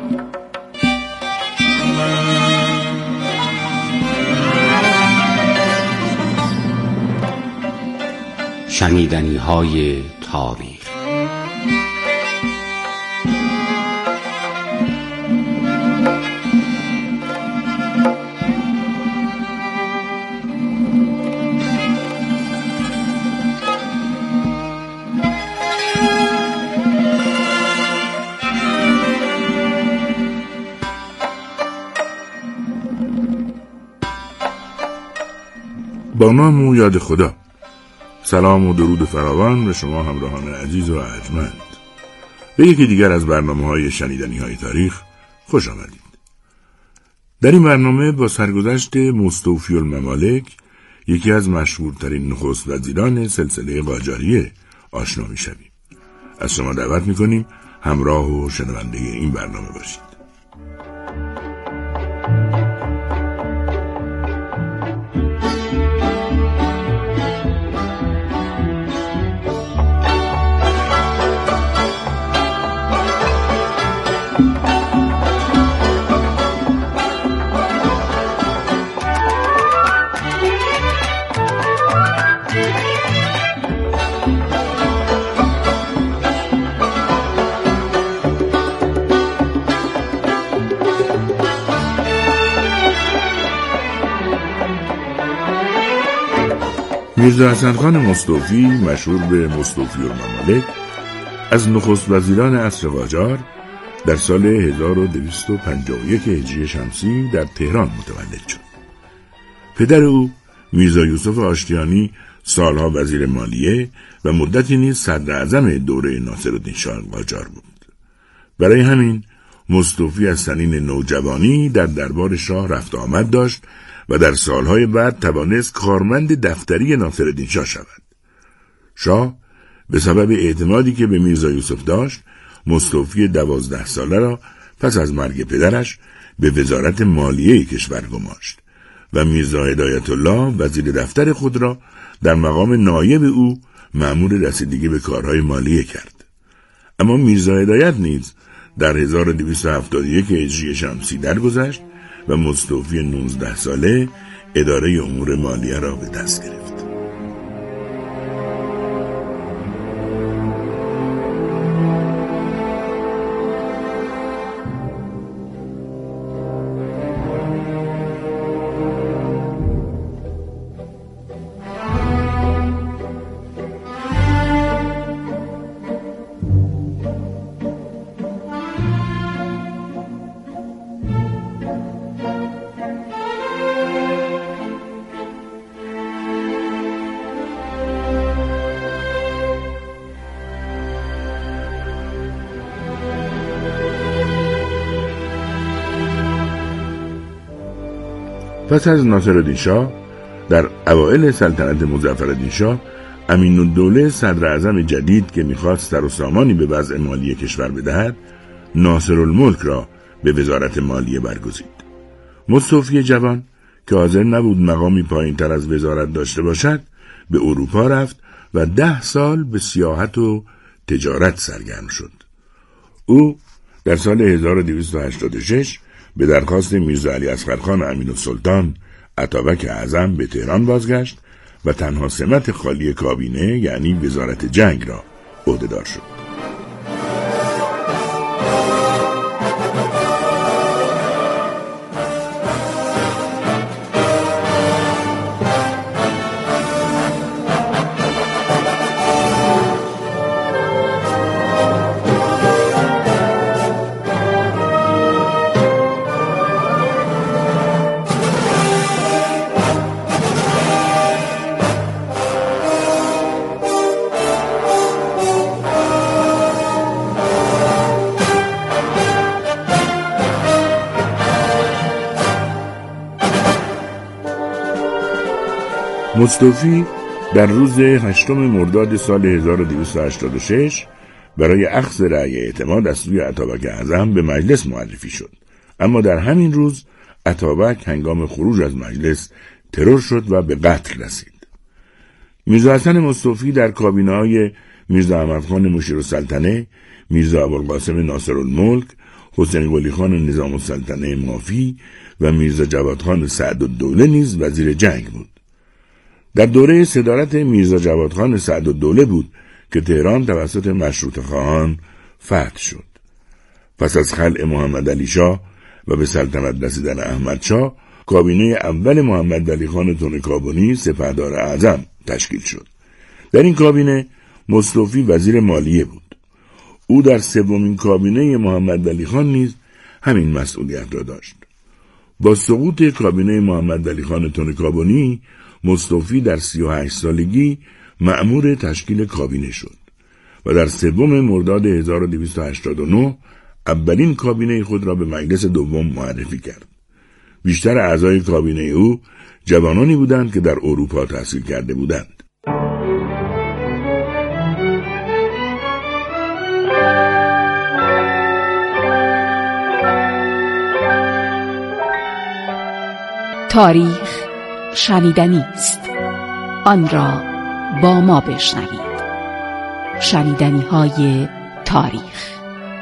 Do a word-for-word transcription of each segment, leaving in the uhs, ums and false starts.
شنیدنی‌های تاریخ. با نام و یاد خدا. سلام و درود فراوان به شما همراهان عزیز و ارجمند. به یکی دیگر از برنامه‌های شنیدنی‌های تاریخ خوش آمدید. در این برنامه با سرگذشت مستوفی الممالک، یکی از مشهورترین نخست وزیران سلسله قاجاریه، آشنا می‌شویم. از شما دعوت می‌کنیم همراه و شنونده این برنامه باشید. میرزا حسن خان مستوفی، مشهور به مستوفی الممالک، از نخست وزیران عصر قاجار در سال هزار و دویست و پنجاه و یک هجری شمسی در تهران متولد شد. پدر او میرزا یوسف آشتیانی سالها وزیر مالیه و مدتی نیز صدر اعظم دوره ناصرالدین شاه قاجار بود. برای همین مستوفی از سنین نوجوانی در دربار شاه رفت آمد داشت و در سالهای بعد توانست کارمند دفتری ناصرالدین شاه شود. شاه به سبب اعتمادی که به میرزا یوسف داشت، مستوفی دوازده ساله را پس از مرگ پدرش به وزارت مالیه کشور گماشت و میرزا هدایت الله وزیر دفتر خود را در مقام نایب او مأمور رسیدگی به کارهای مالیه کرد. اما میرزا هدایت نیز در هزار و دویست و هفتاد و یک هجری شمسی درگذشت و مستوفی نوزده ساله اداره امور مالیه را به دست گرفت. پس از ناصرالدین شاه در اوایل سلطنت مظفرالدین شاه، امین‌الدوله صدر اعظم جدید که می‌خواست سر و سامانی به وضع مالی کشور بدهد، ناصرالملک را به وزارت مالیه برگزید. مستوفی جوان که حاضر نبود مقامی پایین‌تر از وزارت داشته باشد، به اروپا رفت و ده سال به سیاحت و تجارت سرگرم شد. او در سال هزار و دویست و هشتاد و شش به درخواست میرزا علی اصغرخان امین‌السلطان اتابک اعظم به تهران بازگشت و تنها سمت خالی کابینه یعنی وزارت جنگ را عهدهدار شد. مستوفی در روز هشتم مرداد سال هزار و دویست و هشتاد و شش برای اخذ رأی اعتماد از سوی اتابک اعظم به مجلس معرفی شد، اما در همین روز اتابک هنگام خروج از مجلس ترور شد و به قتل رسید. میرزا حسن مستوفی در کابینه‌های میرزا احمدخان مشیرالسلطنه، میرزا ابوالقاسم ناصرالملک، حسین قلی خان نظام السلطنه مافی و میرزا جواد خان سعدالدوله نیز وزیر جنگ بود. در دوره صدارت میرزا جواد خان سعدالدوله بود که تهران توسط مشروطه خواهان فتح شد. پس از خلع محمد علی شاه و به سلطنت رسیدن احمد شاه، کابینه اول محمد علی خان تونکابنی سپهدار اعظم تشکیل شد. در این کابینه مصطفی وزیر مالیه بود. او در سومین کابینه محمد علی خان نیز همین مسئولیت را داشت. با سقوط کابینه محمد علی خان تونکابنی، مصطفی در سی و هشت سالگی مأمور تشکیل کابینه شد و در سوم مرداد هزار و دویست و هشتاد و نه اولین کابینه خود را به مجلس دوم معرفی کرد. بیشتر اعضای کابینه او جوانانی بودند که در اروپا تحصیل کرده بودند. تاریخ شنیدنی است، آن را با ما بشنوید. شنیدنی های تاریخ.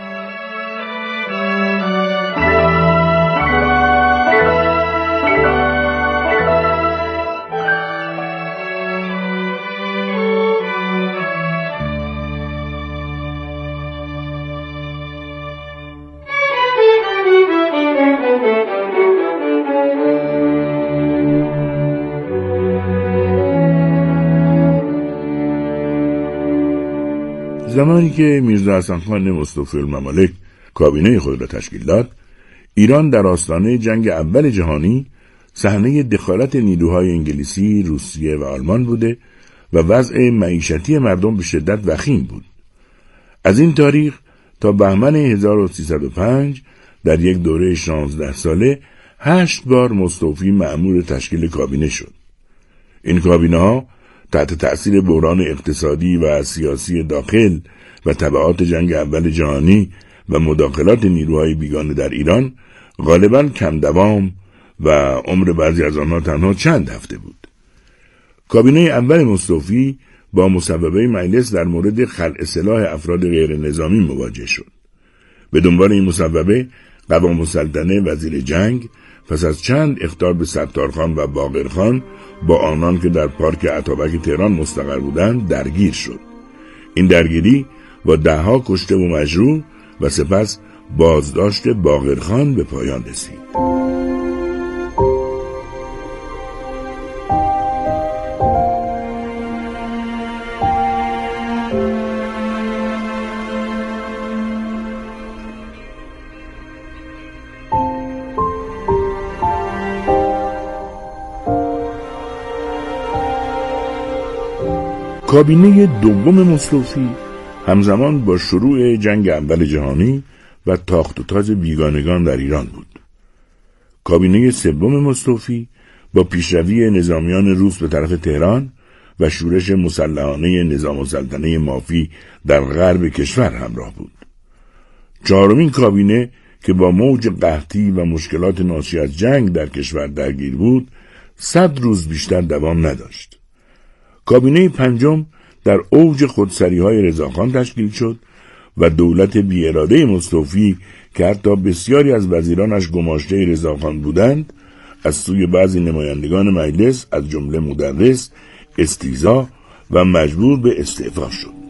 زمانی که میرزا حسن خان مصطفی الممالک کابینه خود را تشکیل داد، ایران در آستانه جنگ اول جهانی صحنه دخالت نیروهای انگلیسی، روسیه و آلمان بوده و وضع معیشتی مردم به شدت وخیم بود. از این تاریخ تا بهمن هزار و سیصد و پنج در یک دوره شانزده ساله هشت بار مصطفی مأمور تشکیل کابینه شد. این کابینه ها تحت تأثیر بحران اقتصادی و سیاسی داخل و تبعات جنگ اول جهانی و مداخلات نیروهای بیگانه در ایران غالباً کم دوام و عمر بعضی از آنها تنها چند هفته بود. کابینه اول مصطفی با مصوبه مجلس در مورد خلع سلاح افراد غیر نظامی مواجه شد. به دنبال این مصوبه قوام السلطنه وزیر جنگ پس از چند اخطار به ستارخان و باقرخان با آنان که در پارک اتابک تهران مستقر بودند درگیر شد. این درگیری با دهها کشته و مجروح و سپس بازداشت باقرخان به پایان رسید. کابینه دوم مصطفی همزمان با شروع جنگ اول جهانی و تاخت و تاز بیگانگان در ایران بود. کابینه سوم مصطفی با پیشروی نظامیان روس به طرف تهران و شورش مسلحانه نظام السلطنه مافی در غرب کشور همراه بود. چهارمین کابینه که با موج قحطی و مشکلات ناشی از جنگ در کشور درگیر بود، صد روز بیشتر دوام نداشت. کابینه پنجم در اوج خودسری‌های رضاخان تشکیل شد و دولت بی‌اراده مصطفی که حتی بسیاری از وزیرانش گماشته رضاخان بودند، از سوی بعضی نمایندگان مجلس از جمله مدرس استیضاح و مجبور به استعفا شد.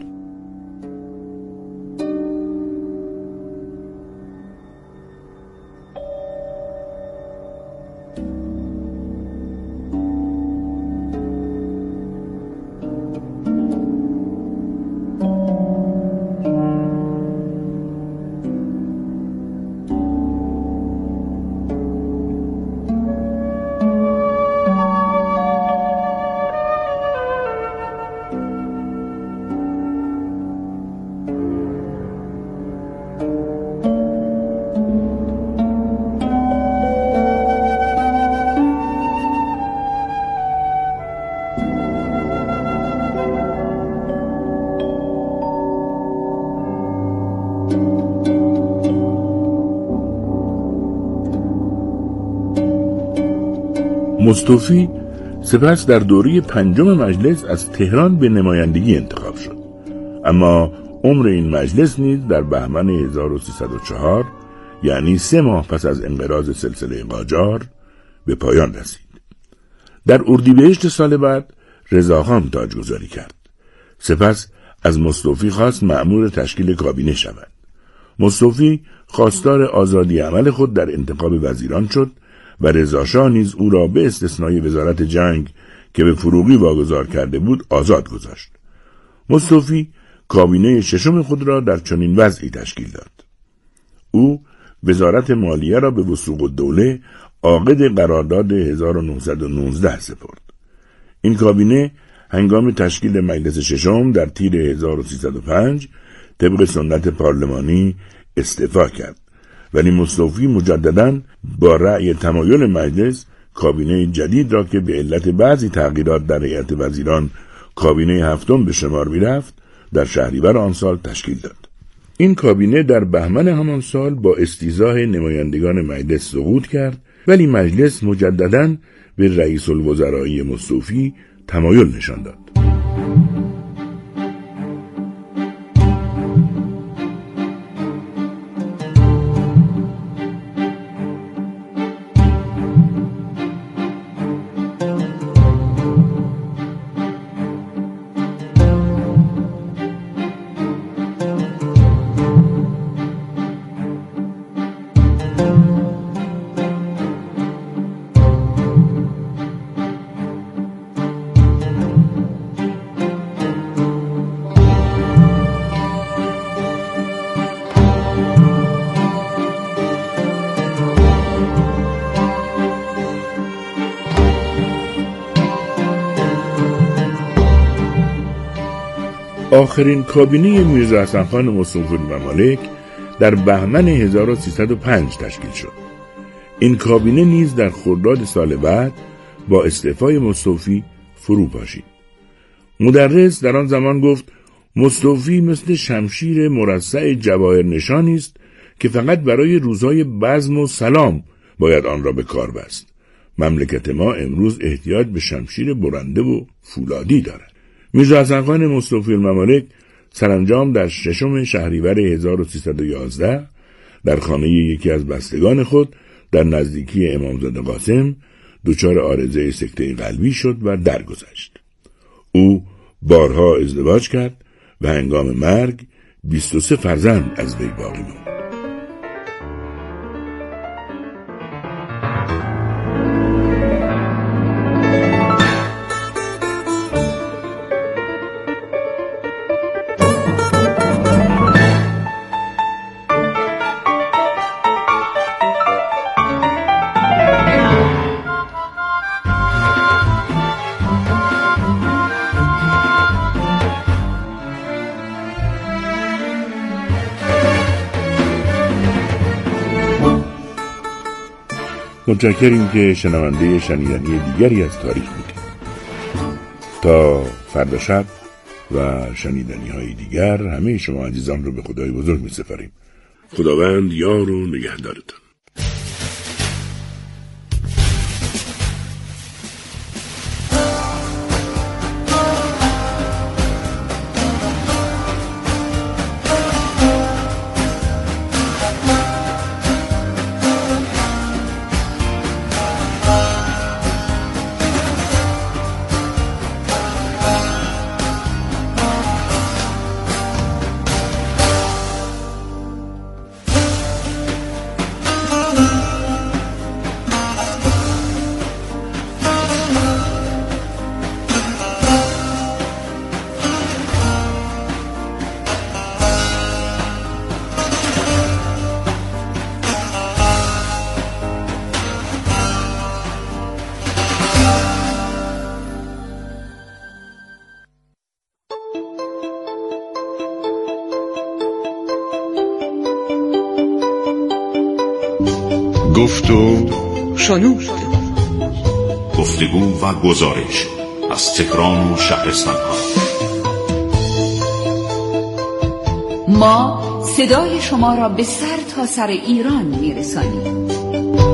مصطفی سپس در دوره پنجم مجلس از تهران به نمایندگی انتخاب شد، اما عمر این مجلس نیز در بهمن هزار و سیصد و چهار یعنی سه ماه پس از انقراض سلسله قاجار به پایان رسید. در اردیبهشت سال بعد رضاخان تاجگذاری کرد. سپس از مستوفی خواست مأمور تشکیل کابینه شود. مستوفی خواستار آزادی عمل خود در انتخاب وزیران شد و رضاشاه نیز او را به استثنای وزارت جنگ که به فروغی واگذار کرده بود آزاد گذاشت. مستوفی کابینه ششم خود را در چنین وضعی تشکیل داد. او وزارت مالیه را به وثوق الدوله عاقد قرارداد هزار و نهصد و نوزده سپرد. این کابینه هنگام تشکیل مجلس ششم در تیر هزار و سیصد و پنج طبق سنت پارلمانی استعفا کرد، ولی مستوفی مجدداً با رأی تمایل مجلس کابینه جدید را که به علت بعضی تغییرات در هیئت وزیران کابینه هفتم به شمار می‌رفت در شهریور آن سال تشکیل داد. این کابینه در بهمن همان سال با استیضاح نمایندگان مجلس سقوط کرد، ولی مجلس مجدداً به رئیس الوزرایی مستوفی تمایل نشان داد. آخرین کابینه میرزا حسن خان مستوفی‌الممالک در بهمن هزار و سیصد و پنج تشکیل شد. این کابینه نیز در خرداد سال بعد با استعفای مستوفی فرو پاشید. مدرس در آن زمان گفت مستوفی مثل شمشیر مرصع جواهر نشانی است که فقط برای روزهای بزم و سلام باید آن را به کار بست. مملکت ما امروز احتیاج به شمشیر برنده و فولادی دارد. میرزا حسن خان مستوفی‌الممالک سرانجام در ششم شهریور هزار و سیصد و یازده در خانه یکی از بستگان خود در نزدیکی امامزاده قاسم دچار عارضه سکته قلبی شد و درگذشت. او بارها ازدواج کرد و هنگام مرگ بیست و سه فرزند از وی باقی ماند. متشکریم که شنونده شنیدنی دیگری از تاریخ بودید. تا فردا شب و شنیدنی های دیگر همه شما عزیزان رو به خدای بزرگ می سپاریم. خداوند یار و نگهدارتان. گفت و شنود. گفتگو و گزارش از تهران و شهرستان ها. ما صدای شما را به سر تا سر ایران میرسانیم.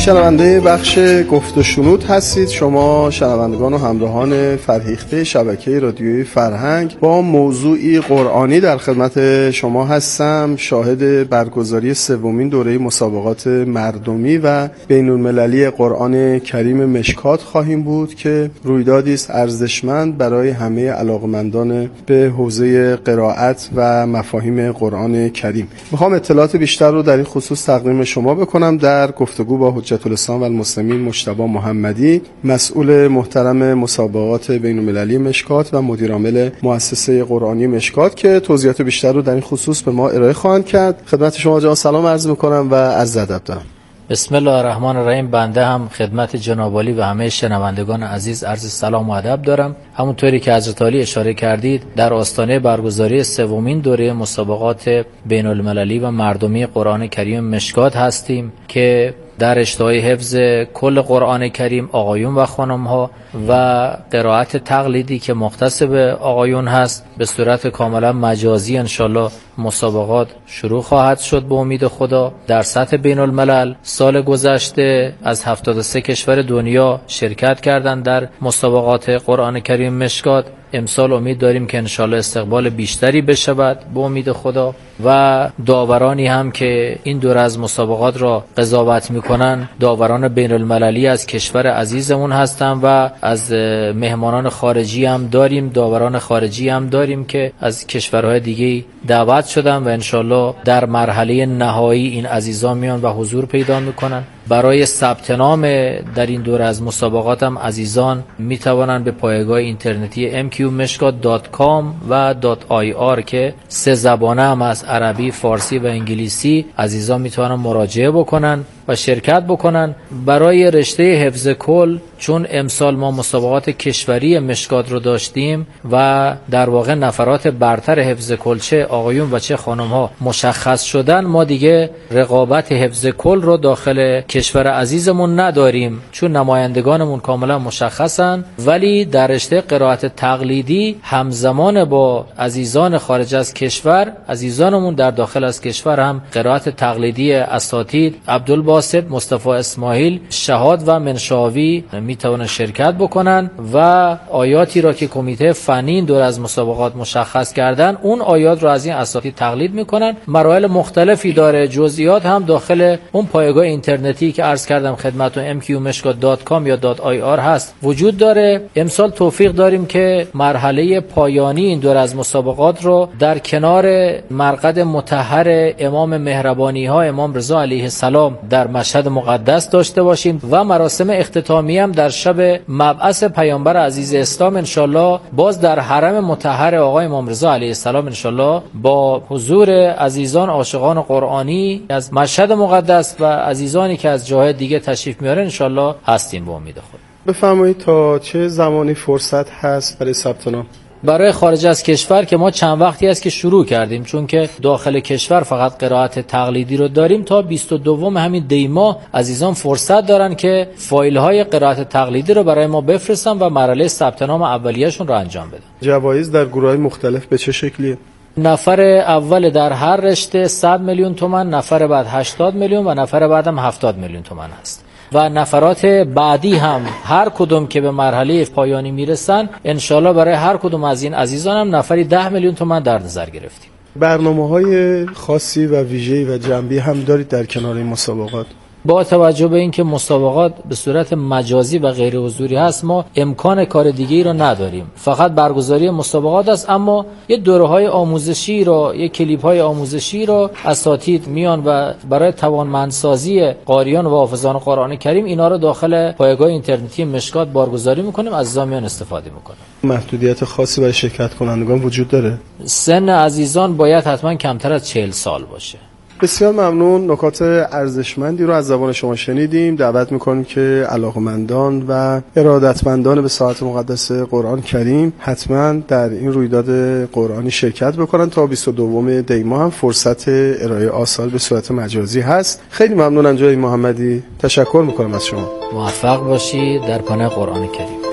شنونده بخش گفت و شنود هستید شما شنوندگان و همراهان فرهیخته شبکه رادیویی فرهنگ. با موضوعی قرآنی در خدمت شما هستم. شاهد برگزاری سومین دوره مسابقات مردمی و بین‌المللی قرآن کریم مشکات خواهیم بود که رویدادی است ارزشمند برای همه علاقمندان به حوزه قرائت و مفاهیم قرآن کریم. میخوام اطلاعات بیشتر رو در این خصوص تقدیم شما بکنم در گفتگو با حجت الاسلام و المسلمین مجتبی محمدی، مسئول محترم مسابقات بین‌المللی مشکات و مدیر عامل مؤسسه قرآنی مشکات که توضیحات بیشتر رو در این خصوص به ما ارائه خواهند کرد. خدمت شما جان سلام عرض می‌کنم و عرض ادب دارم. بسم الله الرحمن الرحیم. بنده هم خدمت جناب عالی و همه شنوندگان عزیز عرض سلام و ادب دارم. همونطوری که حضرت عالی اشاره کردید، در آستانه برگزاری سومین دوره مسابقات بین‌المللی و مردمی قرآن کریم مشکات هستیم که در اشتهای حفظ کل قرآن کریم آقایون و خانم‌ها و قرائت تقلیدی که مختص به آقایون هست به صورت کاملا مجازی انشالله مسابقات شروع خواهد شد به امید خدا. در سطح بین الملل سال گذشته از هفتاد و سه کشور دنیا شرکت کردند در مسابقات قرآن کریم مشکات. امسال امید داریم که انشالله استقبال بیشتری بشود به امید خدا و داورانی هم که این دور از مسابقات را قضاوت میکنن داوران بین المللی از کشور عزیزمون هستن و از مهمانان خارجی هم داریم، داوران خارجی هم داریم که از کشورهای دیگه دعوت شدن و انشالله در مرحله نهایی این عزیزان میان و حضور پیدا میکنن. برای ثبت نام در این دوره از مسابقات هم عزیزان میتوانند به پایگاه اینترنتی ام کیو مشکات دات کام و .ir که سه زبانه هم از عربی، فارسی و انگلیسی عزیزان میتوانند مراجعه بکنن و شرکت بکنن. برای رشته حفظ کل، چون امسال ما مسابقات کشوری مشکات رو داشتیم و در واقع نفرات برتر حفظ کل چه آقایون و چه خانم ها مشخص شدن، ما دیگه رقابت حفظ کل رو داخل کشور عزیزمون نداریم چون نمایندگانمون کاملا مشخصن، ولی در رشته قرائت تقلیدی همزمان با عزیزان خارج از کشور، عزیزانمون در داخل از کشور هم قرائت تقلیدی اساتید عبدالباسط، مصطفی اسماعیل، شهاد و منشاوی میتونن شرکت بکنن و آیاتی را که کمیته فنی این دور از مسابقات مشخص کردن اون آیات را از این اساتید تقلید میکنن. مراحل مختلفی داره، جزئیات هم داخل اون پایگاه اینترنتی که عرض کردم خدمتتون ام کیو مشکات دات کام یا .ir هست وجود داره. امسال توفیق داریم که مرحله پایانی این دور از مسابقات رو در کنار مرقد مطهر امام مهربانی ها امام رضا علیه السلام در مشهد مقدس داشته باشیم و مراسم اختتامی هم در شب مبعث پیامبر عزیز اسلام انشالله باز در حرم مطهر آقای امام رضا علیه السلام انشالله با حضور عزیزان عاشقان قرآنی از مشهد مقدس و عزیزانی که از جاهای دیگه تشریف میارن انشالله هستیم به امید خدا. بفرمایید تا چه زمانی فرصت هست برای ثبت نام؟ برای خارج از کشور که ما چند وقتی است که شروع کردیم، چون که داخل کشور فقط قرائت تقلیدی رو داریم، تا بیست و دو همین دی ماه عزیزان فرصت دارن که فایل های قرائت تقلیدی رو برای ما بفرستن و مرحله ثبت نام اولیه‌شون رو انجام بدن. جوایز در گروه‌های مختلف به چه شکلیه؟ نفر اول در هر رشته صد میلیون تومان، نفر بعد هشتاد میلیون و نفر بعدم هفتاد میلیون تومان هست و نفرات بعدی هم هر کدوم که به مرحله پایانی میرسن انشالله برای هر کدوم از این عزیزان هم نفری ده میلیون تومان در نظر گرفتیم. برنامه‌های خاصی و ویژه‌ای و جنبی هم دارید در کنار این مسابقات؟ با توجه به اینکه مسابقات به صورت مجازی و غیر حضوری هست ما امکان کار دیگه‌ای را نداریم، فقط برگزاری مسابقات است. اما یه دوره‌های آموزشی را، یه کلیپ‌های آموزشی را اساتید میان و برای توانمندسازی قاریان و حافظان قرآن کریم اینا رو داخل پایگاه اینترنتی مشکات برگزاری می‌کنیم، عزیزان میان استفاده می‌کنن. محدودیت خاصی برای شرکت کنندگان وجود داره؟ سن عزیزان باید حتما کمتر از چهل سال باشه. بسیار ممنون. نکات ارزشمندی رو از زبان شما شنیدیم. دعوت میکنیم که علاقمندان و ارادتمندان به ساعت مقدس قرآن کریم حتما در این رویداد قرآنی شرکت بکنن. تا بیست و دو دی ماه هم فرصت ارائه آثار به صورت مجازی هست. خیلی ممنونم جناب محمدی، تشکر میکنم از شما. موفق باشید در پناه قرآن کریم.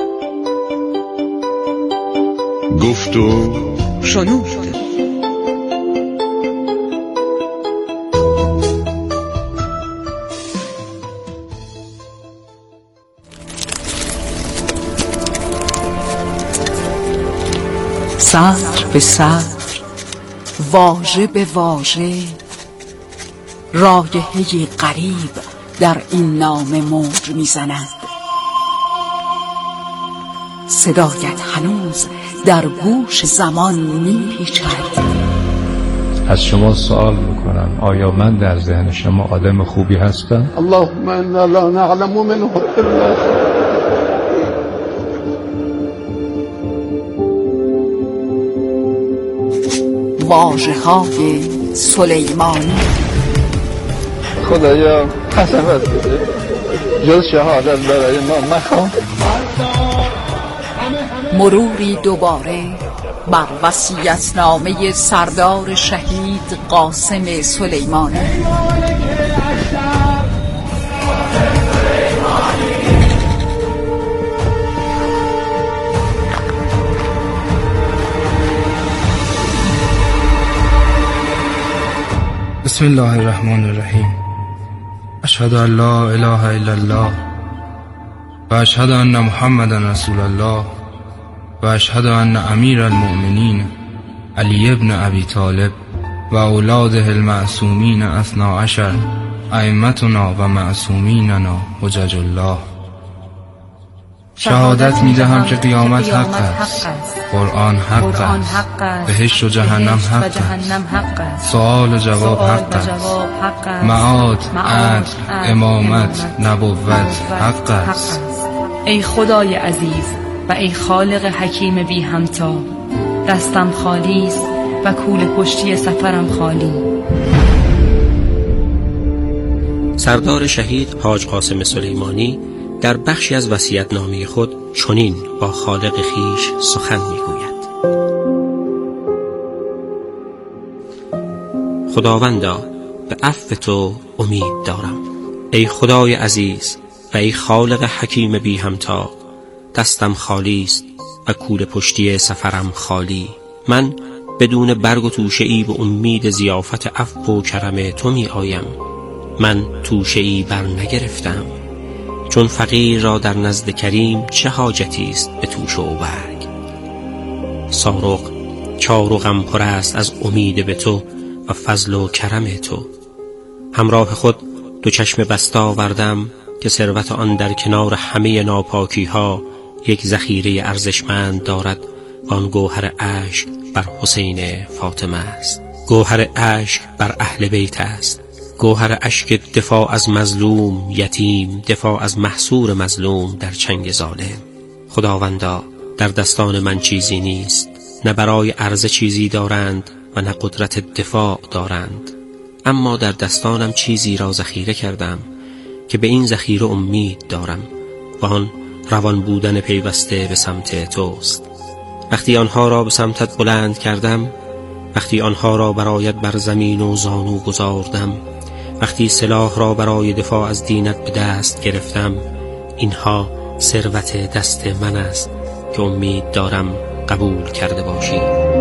گفت و شنود. سطر به سطر، واژه به واژه، رایحه غریب در این نامه موج میزند. صدایت هنوز در گوش زمان میپیچد. از شما سوال میکنم آیا من در ذهن شما آدم خوبی هستم؟ اللهم انا لا نعلم منه الا واژه‌های سلیمانی. خدایا قسمت بده جز شهادت برای ما مخوام. مروری دوباره بر وصیت‌نامه سردار شهید قاسم سلیمانی. بسم الله الرحمن الرحیم. اشهد ان لا اله الا الله و اشهد ان محمدا رسول الله و اشهد ان امیر المؤمنین علی ابن ابی طالب و اولاده المعصومین اثنا عشر ائمتنا و معصومیننا حجج الله. شهادت میدهم که قیامت حق است، قرآن حق است، بهشت و جهنم حق است، سؤال و جواب حق است، معاد، عدل، امامت، نبوت حق است. ای خدای عزیز و ای خالق حکیم بی همتا، دستم خالی است و کوله پشتی سفرم خالی. سردار شهید حاج قاسم سلیمانی در بخشی از وصیت‌نامه خود چنین با خالق خیش سخن می‌گوید: خداوندا، به عفو تو امید دارم. ای خدای عزیز و ای خالق حکیم بی همتا، دستم خالی است و کوله پشتی سفرم خالی. من بدون برگ و توشه‌ای به امید ضیافت عفو و کرم تو می آیم. من توشه‌ای بر نگرفتم، چون فقیر را در نزد کریم چه حاجتی است به توشه و برگ. سارق چارقم پر است از امید به تو و فضل و کرم تو. همراه خود دو چشم بسته آوردم که ثروت آن در کنار همه ناپاکی ها یک ذخیره ارزشمند دارد و آن گوهر اشک بر حسین فاطمه است. گوهر اشک بر اهل بیت است. گوهر اشک دفاع از مظلوم یتیم، دفاع از محصور مظلوم در چنگ ظالم. خداوندا، در دستان من چیزی نیست، نه برای عرضه چیزی دارند و نه قدرت دفاع دارند، اما در دستانم چیزی را ذخیره کردم که به این ذخیره امید دارم و آن روان بودن پیوسته به سمت توست. وقتی آنها را به سمتت بلند کردم، وقتی آنها را برایت بر زمین و زانو گذاردم، وقتی سلاح را برای دفاع از دینت به دست گرفتم، اینها ثروت دست من است که امید دارم قبول کرده باشی.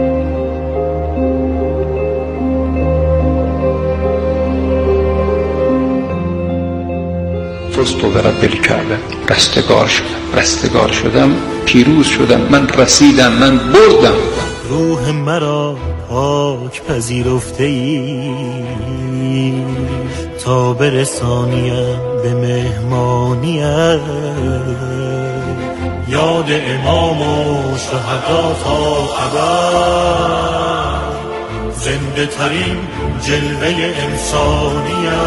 فزت و رب الکعبه، رستگار شدم، رستگار شدم، پیروز شدم، من رسیدم، من بردم. روح مرا پاک پذیرفته ای تا برسانیم به مهمانیت. یاد امام و شهدا تا ابد، زنده ترین جلوه انسانیت.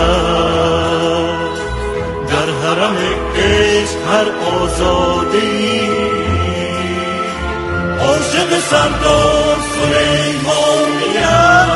در حرم عشق هر آزادی عاشق سردار سلیمانیت.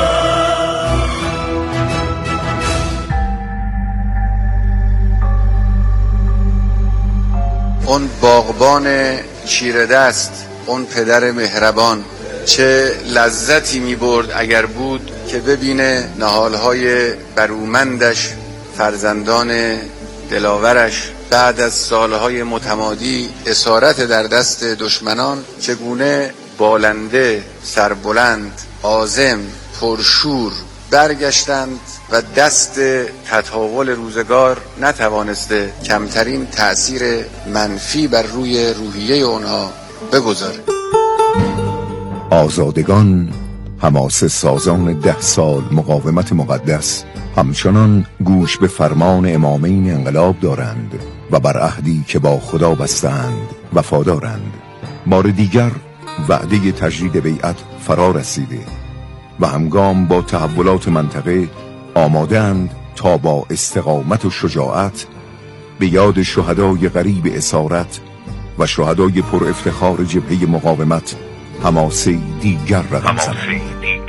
اون باغبان چیره دست، اون پدر مهربان، چه لذتی می برد اگر بود که ببینه نهالهای برومندش، فرزندان دلاورش بعد از سالهای متمادی اسارت در دست دشمنان چگونه بالنده، سربلند، عازم، پرشور برگشتند و دست تطاول روزگار نتوانسته کمترین تأثیر منفی بر روی روحیه اونها بگذاره. آزادگان، حماسه سازان ده سال مقاومت مقدس، همچنان گوش به فرمان امامین انقلاب دارند و بر عهدی که با خدا بستند وفادارند. بار دیگر وعده تجدید بیعت فرا رسیده و همگام با تحولات منطقه آماده‌اند تا با استقامت و شجاعت به یاد شهدای غریب اسارت و شهدای پر افتخار جبهه مقاومت حماسه دیگر رقم زنند.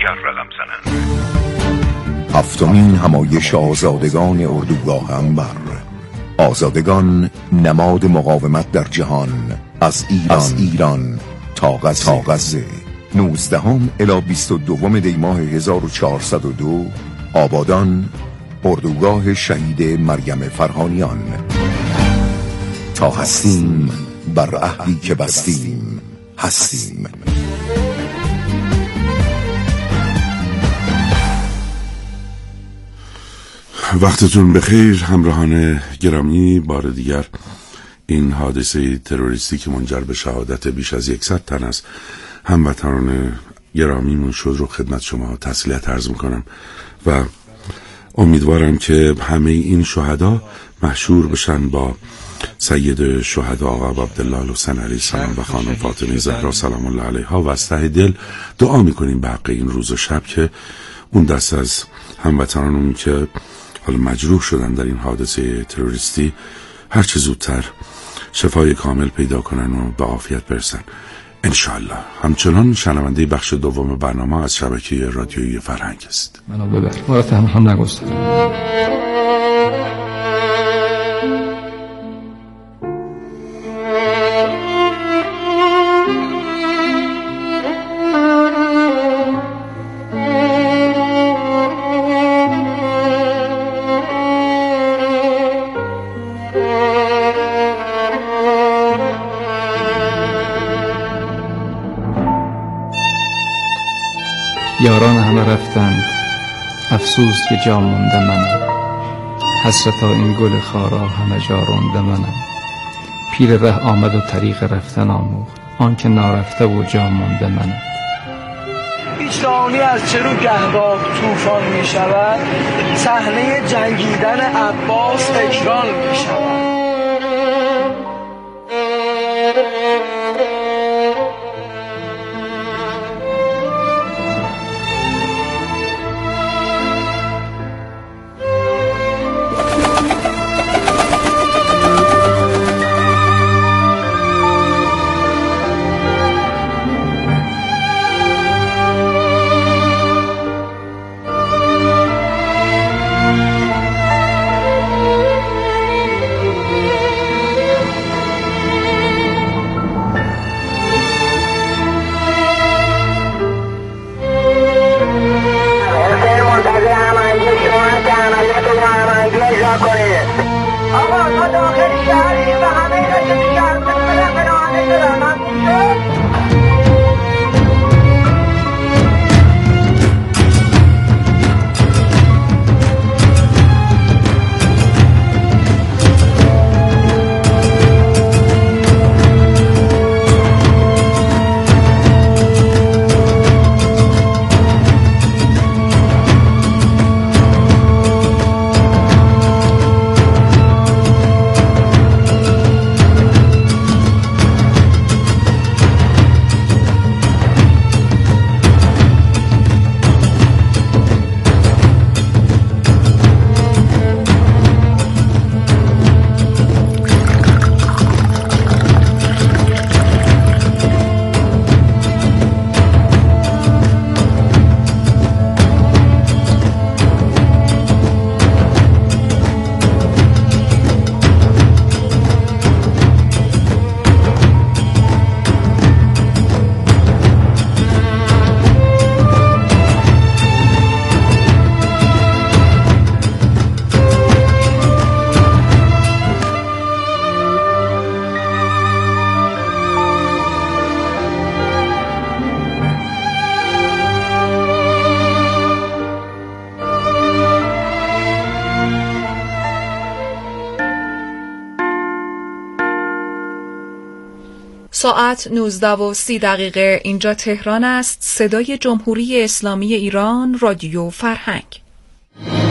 هفتمین همایش آزادگان اردوگاه انبر. آزادگان نماد مقاومت در جهان، از ایران, از ایران تا غزه, تا غزه. نوزدهم الی بیست و دوم دی ماه هزار و چهارصد و دو، آبادان، اردوگاه شهید مریم فرهانیان. تا هستیم بر عهدی که بستیم هستیم. وقتتون بخیر همراهان گرامی. بار دیگر این حادثه تروریستی که منجر به شهادت بیش از یکصد تن از هموطنان گرامیمون شد رو خدمت شما تسلیت عرض میکنم و امیدوارم که همه این شهدا محشور بشن با سید شهدا آقا عبدالله الحسین علیه السلام و خانم فاطمه زهرا سلام الله علیها و از ته دل دعا میکنیم به حق این روز و شب که اون دست از هموطنانمون که حالا مجروح شدن در این حادثه تروریستی هر چه زودتر شفای کامل پیدا کنن و به عافیت برسن انشاءالله. همچنان شنونده بخش دوم برنامه از شبکه رادیویی فرهنگ است. منو ببر مرات هم هم نگذارم. یاران همه رفتند، افسوس که جا مونده منم. حسرتا این گل خارا همه جا رونده منم. پیر ره آمد و طریق رفتن آموخت، آن که نارفته و جا مونده منم. هیچ رانی از چرو گهگاه طوفان می شود، صحنه جنگیدن عباس اکران می شود. ساعت نوزده و سی دقیقه اینجا تهران است. صدای جمهوری اسلامی ایران، رادیو فرهنگ.